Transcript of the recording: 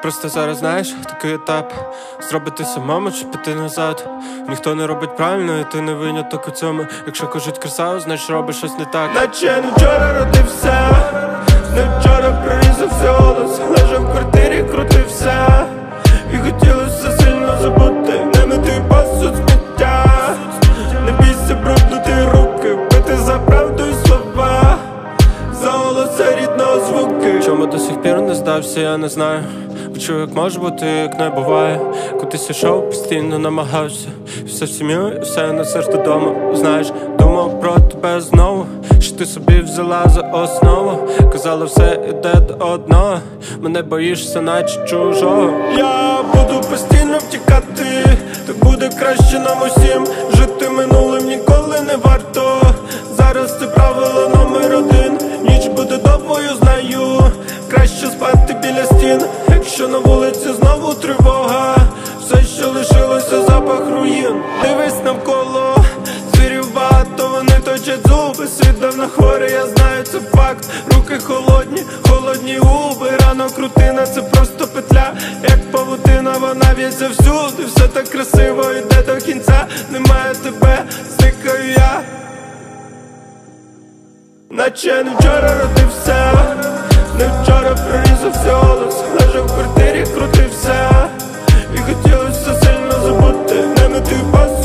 Просто зараз, знаєш, такий етап. Зробити самому чи піти назад. Ніхто не робить правильно, і ти не виняток у цьому. Якщо кажуть красиво, значить робиш щось не так. Наче не вчора родився, не вчора прорізався голос. Лежав в квартирі, крутився, і хотілося сильно забути. Не мити посуд сміття, не бійся бруднути руки, пити за правду і слова, за голоси рідного звуки. Чому до сих пір не здався, я не знаю. Почув, як може бути, як не буває. Кудись ішов, постійно намагався. Все в сім'ю, і все несеш додому. Знаєш, думав про тебе знову, що ти собі взяла за основу. Казала, все іде до одного. Мене боїшся, наче чужого. Я буду постійно втікати, так буде краще нам усім. Жити минулим ніколи не варто. Зараз це правило номер один. Ніч буде довгою, знаю. Краще спати біля стін, якщо на вулиці знову тривога. Все, що лишилося, запах руїн. Дивись навколо, звірів багато, вони точать зуби. Світ давно хворий, я знаю, це факт. Руки холодні, холодні губи. Ранок рутина, це просто петля. Як павутина, вона в'ється всюди. Все так красиво, йде до кінця. Немає тебе, зникаю я. Наче не вчора родився, не вчора прорізався голос. Лежав в квартирі, крутився, і хотілося сильно забути. Не мити посуд